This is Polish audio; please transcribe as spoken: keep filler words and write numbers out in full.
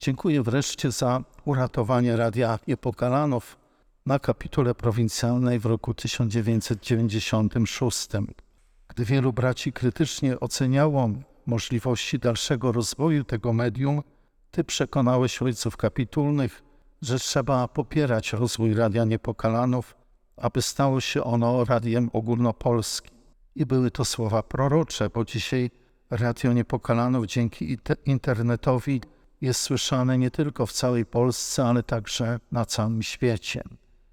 Dziękuję wreszcie za uratowanie Radia Niepokalanów na kapitule prowincjalnej w roku tysiąc dziewięćset dziewięćdziesiątym szóstym. Gdy wielu braci krytycznie oceniało możliwości dalszego rozwoju tego medium, Ty przekonałeś ojców kapitulnych, że trzeba popierać rozwój Radia Niepokalanów, aby stało się ono radiem ogólnopolskim. I były to słowa prorocze, bo dzisiaj Radio Niepokalanów dzięki internetowi jest słyszane nie tylko w całej Polsce, ale także na całym świecie.